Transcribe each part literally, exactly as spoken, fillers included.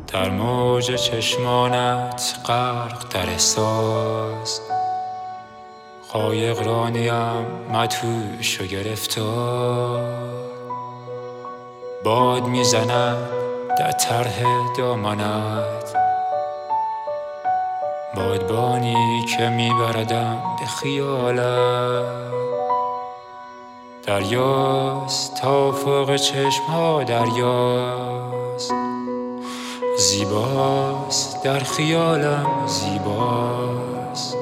در موج چشمانت غرق در احساس، قایق رانیم مدهوش و گرفتار. باد میزند در طرح دامنت، بادبانی که میبردم به خیالت. دریاست تا فوق چشمها دریاست، زیباست در خیالم زیباست.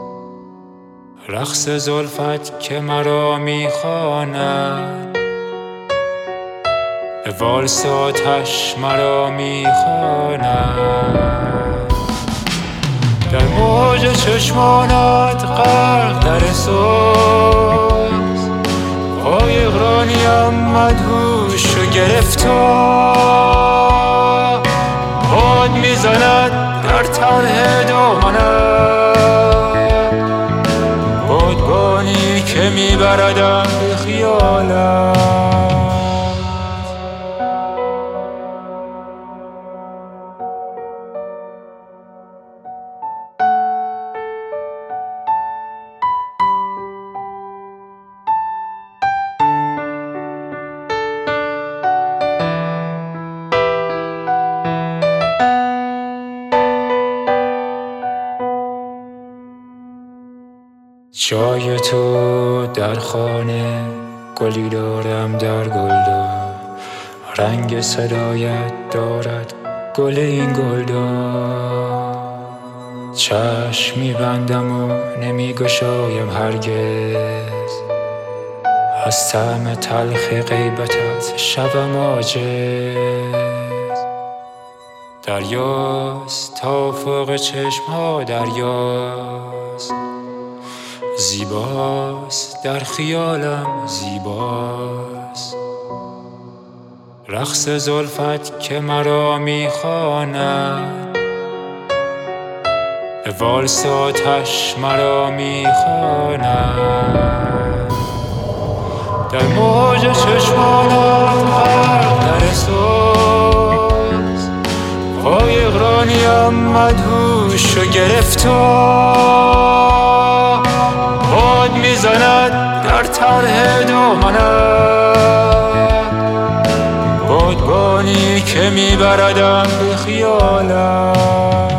رقص زلفت که مرا میخواند، به والس آتش مرا میخواند. در موج چشمانت غرق در احساس، قایق رانیم مدهوش و گرفتار. باد میزند در طرح دامنت، بادبانی که میبردم به خیالت. جای تو در خانه، گلی دارم در گلدان. رنگ صدایت دارد گل این گلدان. چشم میبندم و نمیگشایم هرگز، از طعم تلخ غیبتت شبم عاجز. دریاست تا فوق چشمها دریاست، زیباست در خیالم زیباست. رقص زلفت که مرا میخواند، به والس آتش مرا میخواند. در موج چشمانت غرق در احساس، قایق رانیم مدهوش و گرفتار. باد میزند در طرح دامنت، بادبانی که میبردم به خیالت.